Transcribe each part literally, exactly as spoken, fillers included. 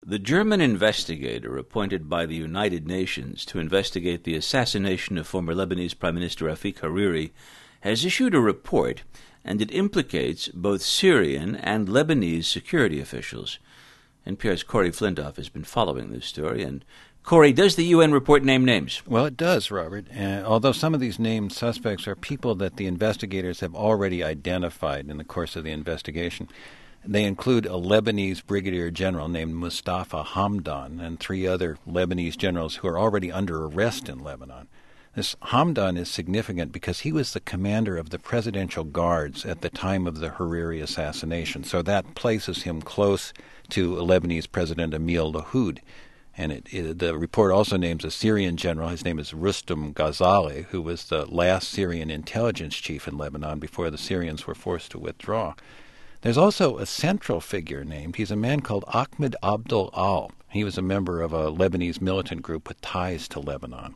The German investigator appointed by the United Nations to investigate the assassination of former Lebanese Prime Minister Rafik Hariri has issued a report, and it implicates both Syrian and Lebanese security officials. N P R's Corey Flintoff has been following this story. And Corey, does the U N report name names? Well, it does, Robert, uh, although some of these named suspects are people that the investigators have already identified in the course of the investigation. They include a Lebanese brigadier general named Mustafa Hamdan and three other Lebanese generals who are already under arrest in Lebanon. This Hamdan is significant because he was the commander of the Presidential Guards at the time of the Hariri assassination, so that places him close to Lebanese President Emil Lahoud. And it, it, the report also names a Syrian general. His name is Rustam Ghazali, who was the last Syrian intelligence chief in Lebanon before the Syrians were forced to withdraw. There's also a central figure named. He's a man called Ahmed Abdul Al. He was a member of a Lebanese militant group with ties to Lebanon.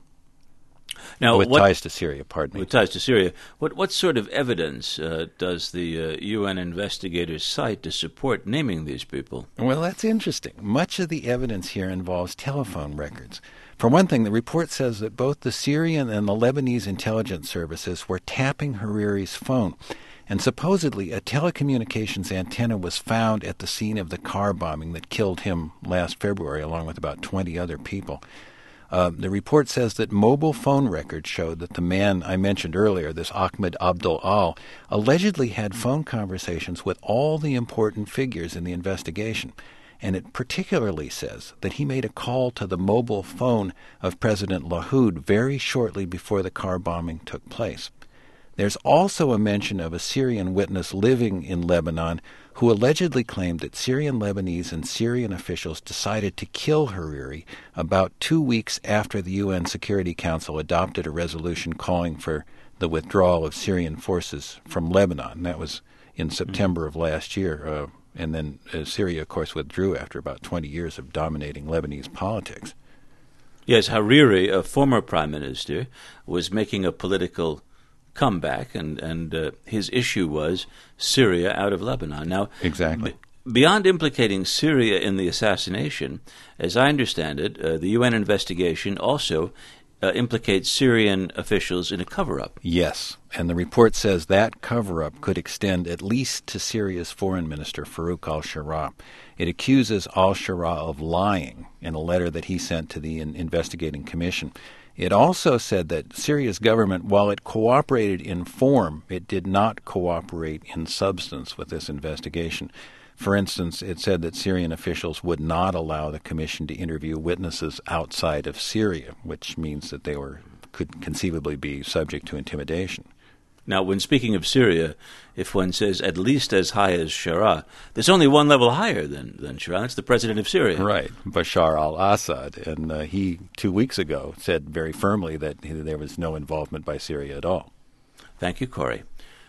Now, oh, with what, ties to Syria, pardon me. With ties to Syria. What what sort of evidence uh, does the uh, U N investigators cite to support naming these people? Well, that's interesting. Much of the evidence here involves telephone records. For one thing, the report says that both the Syrian and the Lebanese intelligence services were tapping Hariri's phone. And supposedly a telecommunications antenna was found at the scene of the car bombing that killed him last February, along with about twenty other people. Uh, the report says that mobile phone records showed that the man I mentioned earlier, this Ahmed Abdul Al, allegedly had phone conversations with all the important figures in the investigation. And it particularly says that he made a call to the mobile phone of President Lahoud very shortly before the car bombing took place. There's also a mention of a Syrian witness living in Lebanon who allegedly claimed that Syrian Lebanese and Syrian officials decided to kill Hariri about two weeks after the U N Security Council adopted a resolution calling for the withdrawal of Syrian forces from Lebanon. That was in September of last year. Uh, and then uh, Syria, of course, withdrew after about twenty years of dominating Lebanese politics. Yes, Hariri, a former prime minister, was making a political comeback, and and uh, his issue was Syria out of Lebanon. Now, exactly. B- beyond implicating Syria in the assassination, as I understand it, uh, the U N investigation also uh, implicates Syrian officials in a cover-up. Yes, and the report says that cover-up could extend at least to Syria's foreign minister, Farouk al-Shara. It accuses al-Shara of lying in a letter that he sent to the in- investigating commission. It also said that Syria's government, while it cooperated in form, it did not cooperate in substance with this investigation. For instance, it said that Syrian officials would not allow the commission to interview witnesses outside of Syria, which means that they were could conceivably be subject to intimidation. Now, when speaking of Syria, if one says at least as high as Shara, there's only one level higher than, than Shara. That's the president of Syria. Right, Bashar al-Assad. And uh, he, two weeks ago, said very firmly that he, there was no involvement by Syria at all. Thank you, Corey.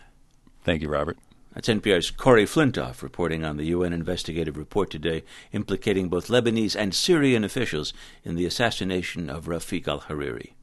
Thank you, Robert. That's N P R's Corey Flintoff reporting on the U N investigative report today implicating both Lebanese and Syrian officials in the assassination of Rafik al-Hariri.